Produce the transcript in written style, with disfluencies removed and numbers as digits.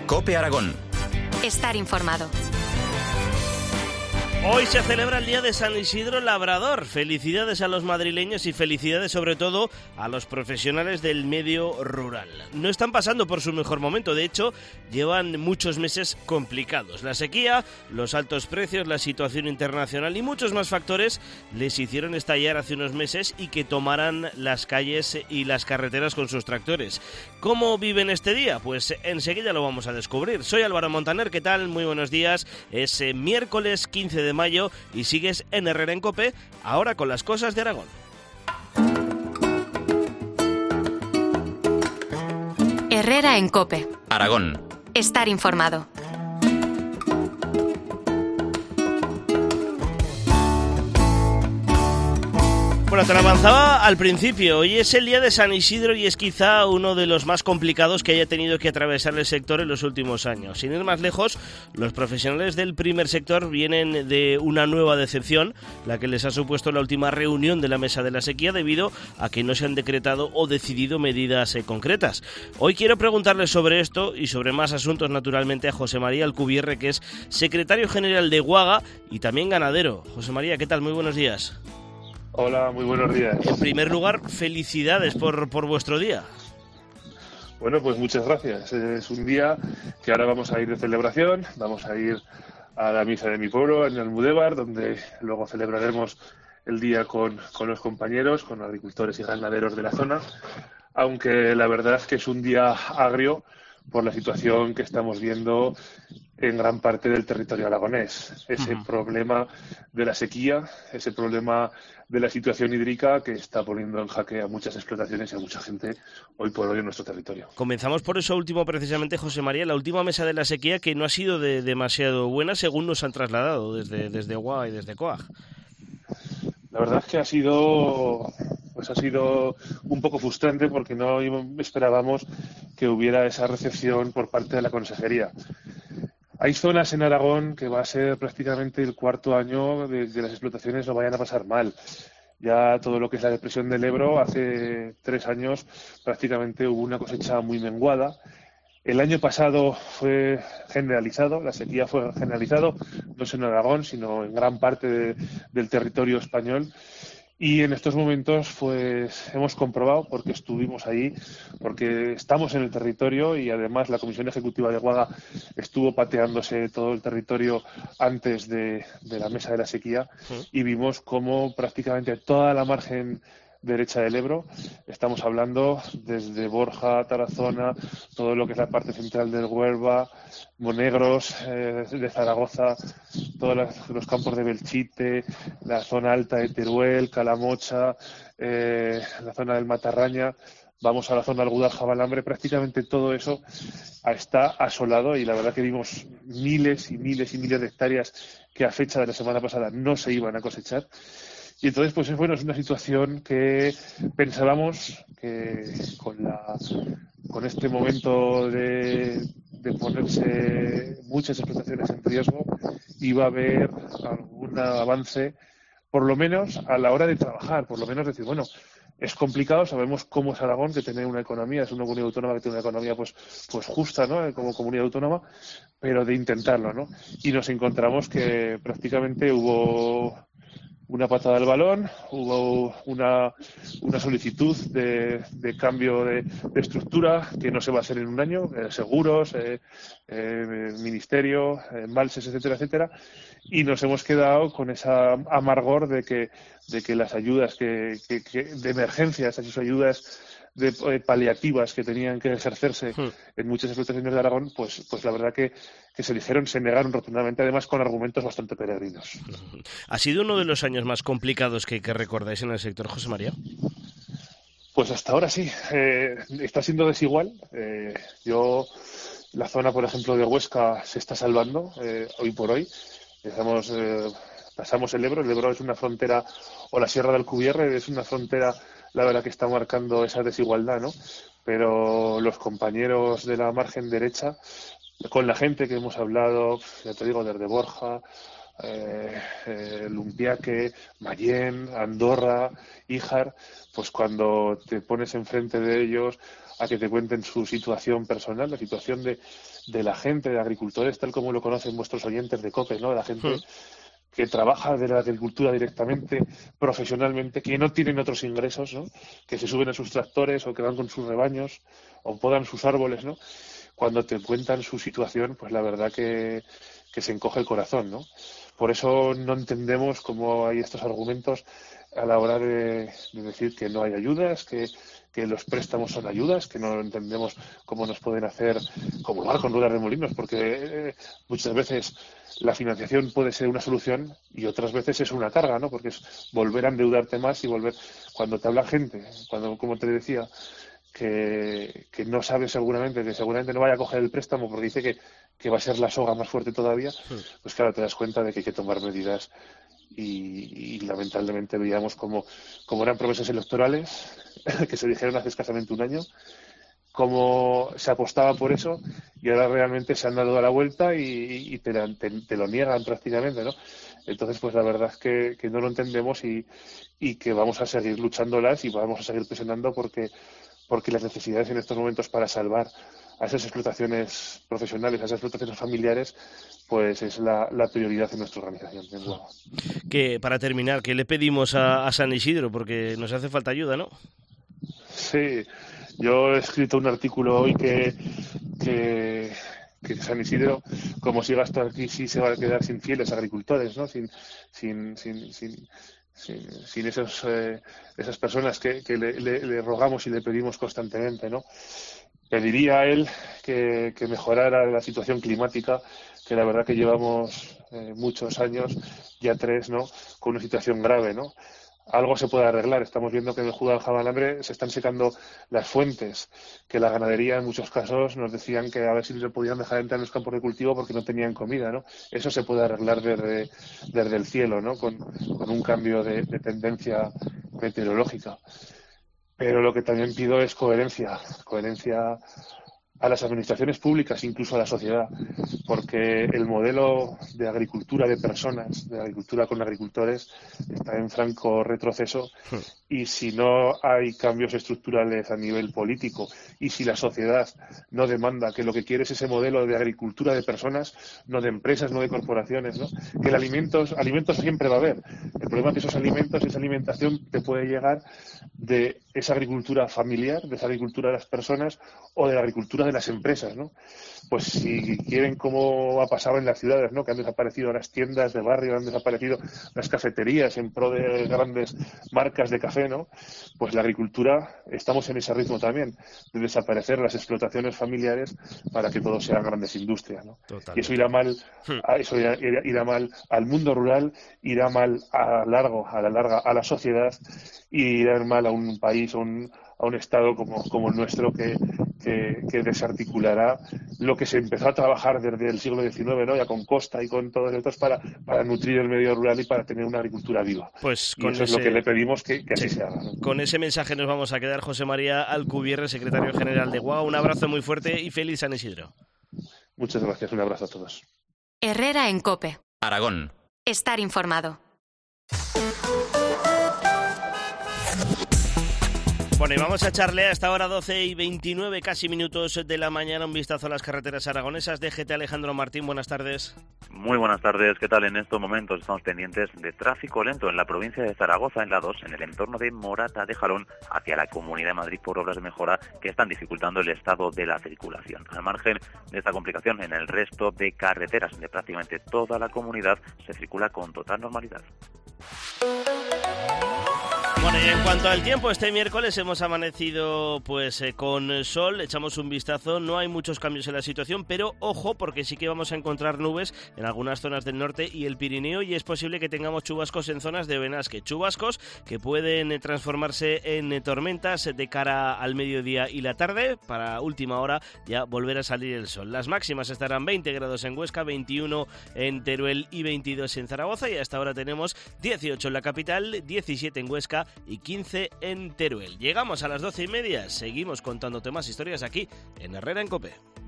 COPE Aragón. Estar informado. Hoy se celebra el Día de San Isidro Labrador. Felicidades a los madrileños y felicidades sobre todo a los profesionales del medio rural. No están pasando por su mejor momento, de hecho, llevan muchos meses complicados. La sequía, los altos precios, la situación internacional y muchos más factores les hicieron estallar hace unos meses y que tomaran las calles y las carreteras con sus tractores. ¿Cómo viven este día? Pues enseguida lo vamos a descubrir. Soy Álvaro Montaner, ¿qué tal? Muy buenos días. Es miércoles 15 de mayo y sigues en Herrera en COPE, ahora con las cosas de Aragón. Herrera en COPE. Aragón. Estar informado. Bueno, te lo avanzaba al principio. Hoy es el día de San Isidro y es quizá uno de los más complicados que haya tenido que atravesar el sector en los últimos años. Sin ir más lejos, los profesionales del primer sector vienen de una nueva decepción, la que les ha supuesto la última reunión de la Mesa de la Sequía debido a que no se han decretado o decidido medidas concretas. Hoy quiero preguntarles sobre esto y sobre más asuntos naturalmente a José María Alcubierre, que es secretario general de Guaga y también ganadero. José María, ¿qué tal? Muy buenos días. Hola, muy buenos días. En primer lugar, felicidades por vuestro día. Bueno, pues muchas gracias. Es un día que ahora vamos a ir de celebración, vamos a ir a la misa de mi pueblo, en Almudévar, donde luego celebraremos el día con los compañeros, con agricultores y ganaderos de la zona, aunque la verdad es que es un día agrio por la situación que estamos viendo en gran parte del territorio aragonés. Ese problema de la sequía, ese problema de la situación hídrica que está poniendo en jaque a muchas explotaciones y a mucha gente hoy por hoy en nuestro territorio. Comenzamos por eso último precisamente, José María, la última mesa de la sequía que no ha sido demasiado buena según nos han trasladado desde Guaga y desde COAG. La verdad es que ha sido un poco frustrante porque no esperábamos que hubiera esa recepción por parte de la consejería. Hay zonas en Aragón que va a ser prácticamente el cuarto año de las explotaciones no vayan a pasar mal. Ya todo lo que es la depresión del Ebro, hace 3 años prácticamente hubo una cosecha muy menguada. El año pasado fue generalizado, la sequía fue generalizado, no solo en Aragón, sino en gran parte del territorio español. Y en estos momentos pues hemos comprobado, porque estuvimos ahí, porque estamos en el territorio y además la Comisión Ejecutiva de Guaga estuvo pateándose todo el territorio antes de la mesa de la sequía y vimos cómo prácticamente toda la margen derecha del Ebro, estamos hablando desde Borja, Tarazona, todo lo que es la parte central del Huelva, Monegros, de Zaragoza, todos los campos de Belchite, la zona alta de Teruel, Calamocha, la zona del Matarraña, vamos a la zona del Gudar-Jabalambre, prácticamente todo eso está asolado y la verdad que vimos miles y miles y miles de hectáreas que a fecha de la semana pasada no se iban a cosechar. Y entonces, pues bueno, es una situación que pensábamos que con este momento de ponerse muchas explotaciones en riesgo iba a haber algún avance, por lo menos a la hora de trabajar, por lo menos decir, bueno, es complicado, sabemos cómo es Aragón, que tiene una economía, es una comunidad autónoma que tiene una economía pues justa, ¿no?, como comunidad autónoma, pero de intentarlo, ¿no? Y nos encontramos que prácticamente hubo una patada al balón, hubo una solicitud de cambio de estructura que no se va a hacer en un año, seguros, ministerio, embalses, etcétera, etcétera, y nos hemos quedado con esa amargor de que las ayudas de emergencia, esas ayudas paliativas que tenían que ejercerse en muchas explotaciones de Aragón, pues la verdad que se negaron rotundamente, además con argumentos bastante peregrinos. ¿Ha sido uno de los años más complicados que recordáis en el sector, José María? Pues hasta ahora sí. Está siendo desigual. La zona, por ejemplo, de Huesca se está salvando hoy por hoy. Pasamos el Ebro es una frontera, o la Sierra de Alcubierre es una frontera, la verdad que está marcando esa desigualdad, ¿no? Pero los compañeros de la margen derecha, con la gente que hemos hablado, ya te digo, desde Borja Lumpiaque, Mayén, Andorra, Híjar, pues cuando te pones enfrente de ellos a que te cuenten su situación personal, la situación de la gente, de agricultores, tal como lo conocen vuestros oyentes de COPE, ¿no? De la gente que trabaja de la agricultura directamente, profesionalmente, que no tienen otros ingresos, ¿no? Que se suben a sus tractores o que van con sus rebaños o podan sus árboles, ¿no? Cuando te cuentan su situación, pues la verdad que se encoge el corazón, ¿no? Por eso no entendemos cómo hay estos argumentos a la hora de decir que no hay ayudas, que los préstamos son ayudas, que no entendemos cómo nos pueden hacer comulgar con ruedas de molinos, porque muchas veces la financiación puede ser una solución y otras veces es una carga, ¿no? Porque es volver a endeudarte más y volver... Cuando te habla gente, cuando, como te decía, que no sabe seguramente no vaya a coger el préstamo porque dice que va a ser la soga más fuerte todavía, pues claro, te das cuenta de que hay que tomar medidas y lamentablemente veíamos como eran promesas electorales que se dijeron hace escasamente un año, cómo se apostaba por eso y ahora realmente se han dado a la vuelta y te lo niegan prácticamente, ¿no? Entonces, pues la verdad es que no lo entendemos y que vamos a seguir luchándolas y vamos a seguir presionando porque las necesidades en estos momentos para salvar a esas explotaciones profesionales, a esas explotaciones familiares, pues es la prioridad en nuestra organización. Que para terminar, ¿qué le pedimos a San Isidro? Porque nos hace falta ayuda, ¿no? Sí, yo he escrito un artículo hoy que San Isidro, como siga hasta aquí, sí se va a quedar sin fieles agricultores, ¿no? Sin esas personas que le rogamos y le pedimos constantemente, ¿no? Pediría a él que mejorara la situación climática, que la verdad que llevamos muchos años, ya 3, ¿no? Con una situación grave, ¿no? Algo se puede arreglar. Estamos viendo que en el Guadaljabalambre se están secando las fuentes, que la ganadería en muchos casos nos decían que a ver si se podían dejar entrar en los campos de cultivo porque no tenían comida, ¿no? Eso se puede arreglar desde el cielo, ¿no? Con un cambio de tendencia meteorológica. Pero lo que también pido es coherencia a las administraciones públicas, incluso a la sociedad, porque el modelo de agricultura de personas, de agricultura con agricultores, está en franco retroceso y si no hay cambios estructurales a nivel político y si la sociedad no demanda que lo que quiere es ese modelo de agricultura de personas, no de empresas, no de corporaciones, ¿no? Que el alimentos siempre va a haber. El problema es que esos alimentos, esa alimentación te puede llegar de esa agricultura familiar, de esa agricultura de las personas o de la agricultura de las empresas, ¿no? Pues si quieren, como ha pasado en las ciudades, ¿no? Que han desaparecido las tiendas de barrio, han desaparecido las cafeterías en pro de grandes marcas de café, ¿no? Pues la agricultura, estamos en ese ritmo también, de desaparecer las explotaciones familiares para que todo sean grandes industrias, ¿no? Y eso irá mal, irá mal al mundo rural, irá mal a la larga a la sociedad y irá mal a un país, a un estado como el nuestro que desarticulará lo que se empezó a trabajar desde el siglo XIX, ¿no? Ya con Costa y con todos estos para nutrir el medio rural y para tener una agricultura viva. Pues y eso es lo que le pedimos que así se haga, ¿no? Con ese mensaje nos vamos a quedar. José María Alcubierre, secretario general de GUA, un abrazo muy fuerte y feliz San Isidro. Muchas gracias, un abrazo a todos. Herrera en COPE. Aragón. Estar informado. Bueno, y vamos a echarle a esta hora 12:29, casi minutos de la mañana, un vistazo a las carreteras aragonesas. DGT Alejandro Martín, buenas tardes. Muy buenas tardes, ¿qué tal? En estos momentos estamos pendientes de tráfico lento en la provincia de Zaragoza, en la 2, en el entorno de Morata de Jalón, hacia la Comunidad de Madrid por obras de mejora que están dificultando el estado de la circulación. Al margen de esta complicación, en el resto de carreteras de prácticamente toda la comunidad se circula con total normalidad. Bueno, y en cuanto al tiempo, este miércoles hemos amanecido pues con sol, echamos un vistazo, no hay muchos cambios en la situación, pero ojo, porque sí que vamos a encontrar nubes en algunas zonas del norte y el Pirineo, y es posible que tengamos chubascos en zonas de Benasque, chubascos que pueden transformarse en tormentas de cara al mediodía y la tarde, para última hora ya volver a salir el sol. Las máximas estarán 20 grados en Huesca, 21 en Teruel y 22 en Zaragoza, y hasta ahora tenemos 18 en la capital, 17 en Huesca y 15 en Teruel. Llegamos a las 12:30, seguimos contándote más historias aquí en Herrera en COPE.